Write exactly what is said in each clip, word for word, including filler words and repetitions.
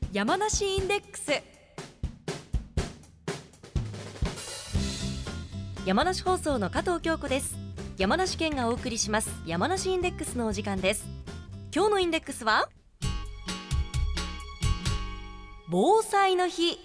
山梨インデックス。山梨放送の加藤京子です。山梨県がお送りします山梨インデックスのお時間です。今日のインデックスは防災の日。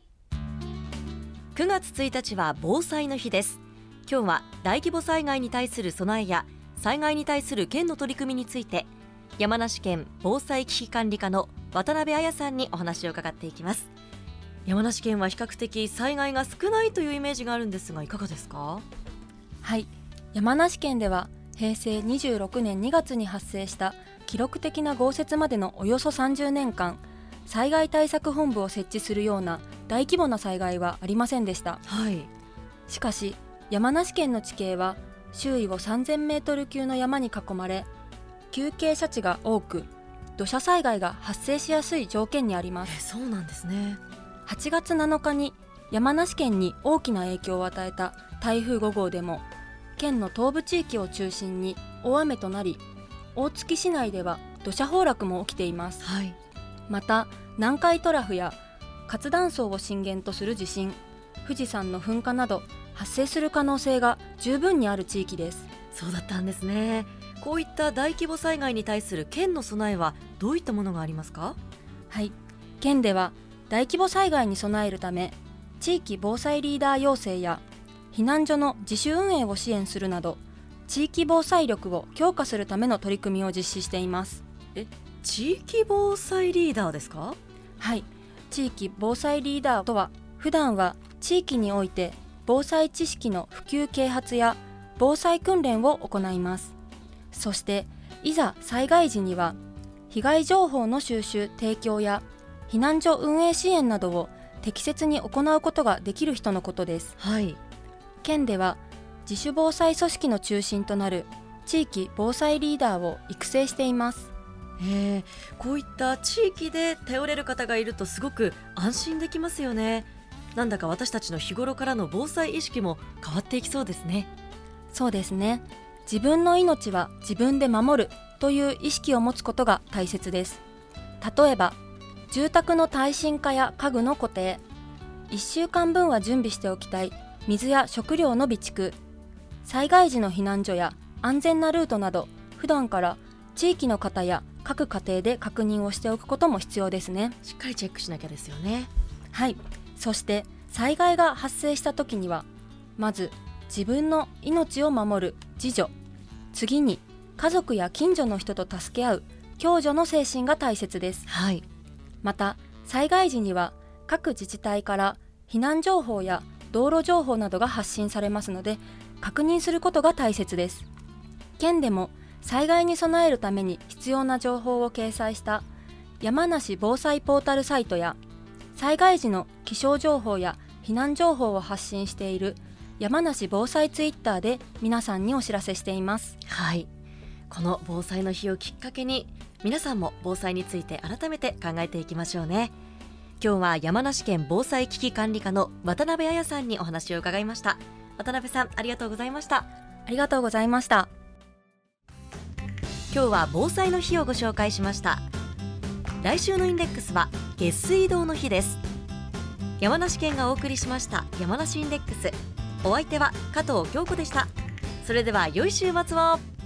くがつついたちは防災の日です。今日は大規模災害に対する備えや災害に対する県の取り組みについて、山梨県防災危機管理課の渡辺彩さんにお話を伺っていきます。山梨県は比較的災害が少ないというイメージがあるんですが、いかがですか？ はい、山梨県ではへいせいにじゅうろくねんにがつに発生した記録的な豪雪までのおよそさんじゅうねんかん、災害対策本部を設置するような大規模な災害はありませんでした。 はい、 しかし山梨県の地形は周囲をさんぜんメートル級の山に囲まれ、急傾斜地が多く土砂災害が発生しやすい条件にあります。 えそうなんですね。 はちがつなのかに山梨県に大きな影響を与えた台風ごごうでも県の東部地域を中心に大雨となり、大月市内では土砂崩落も起きています。 はい、 また南海トラフや活断層を震源とする地震、富士山の噴火など発生する可能性が十分にある地域です。 そうだったんですね。こういった大規模災害に対する県の備えはどういったものがありますか？ はい、県では大規模災害に備えるため、地域防災リーダー養成や避難所の自主運営を支援するなど、地域防災力を強化するための取り組みを実施しています。 え、地域防災リーダーですか？ はい、地域防災リーダーとは、普段は地域において防災知識の普及啓発や防災訓練を行います。そしていざ災害時には被害情報の収集・提供や避難所運営支援などを適切に行うことができる人のことです。 はい、 県では自主防災組織の中心となる地域防災リーダーを育成しています。 えー、こういった地域で頼れる方がいるとすごく安心できますよね。なんだか私たちの日頃からの防災意識も変わっていきそうですね。 そうですね。自分の命は自分で守るという意識を持つことが大切です。例えば住宅の耐震化や家具の固定、いっしゅうかんぶんは準備しておきたい水や食料の備蓄、災害時の避難所や安全なルートなど、普段から地域の方や各家庭で確認をしておくことも必要ですね。 しっかりチェックしなきゃですよね。 はい、そして災害が発生した時には、まず自分の命を守る自助、次に家族や近所の人と助け合う共助の精神が大切です。 はい、 また災害時には各自治体から避難情報や道路情報などが発信されますので、確認することが大切です。県でも災害に備えるために必要な情報を掲載した山梨防災ポータルサイトや、災害時の気象情報や避難情報を発信している山梨防災ツイッターで皆さんにお知らせしています。 はい、この防災の日をきっかけに皆さんも防災について改めて考えていきましょうね。今日は山梨県防災危機管理課の渡辺彩さんにお話を伺いました。渡辺さん、ありがとうございました。 ありがとうございました。 今日は防災の日をご紹介しました。来週のインデックスは下水道の日です。山梨県がお送りしました山梨インデックス。お相手は加藤京子でした。それでは良い週末を。